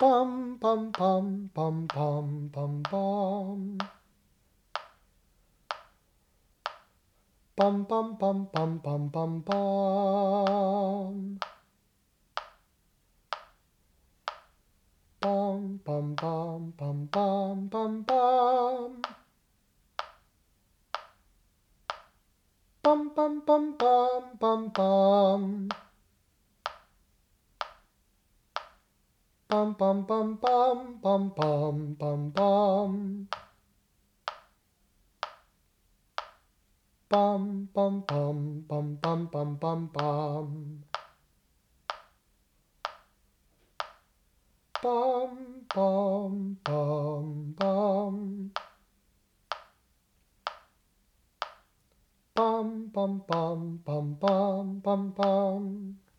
Bum bum bum bum bum bum bum. Bum bum bum bum bum bum bum. Bum bum bum bum bum bum bum. Bum bum bum bum bum bum. Bum bum bum bum bum bum bum bum. Bum bum bum bum bum bum bum bum. Bum bum bum bum. Bum bum bum bum bum bum bum.